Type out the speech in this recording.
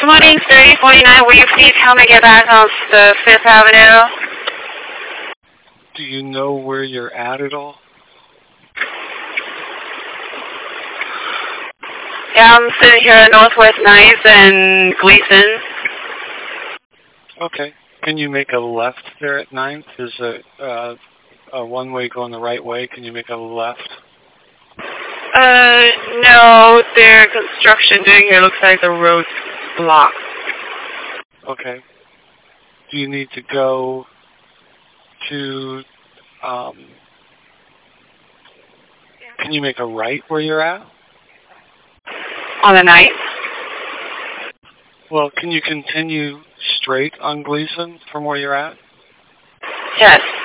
Good morning, 3049. Will you please help me get back on the Fifth Avenue? Do you know where you're at all? Yeah, I'm sitting here at Northwest 9th and Gleason. Okay. Can you make a left there at 9th? Is a one-way going the right way? Can you make a left? No, their construction doing here looks like the road's blocked. Okay. Do you need to go to, can you make a right where you're at? On the 9th? Well, can you continue straight on Gleason from where you're at? Yes.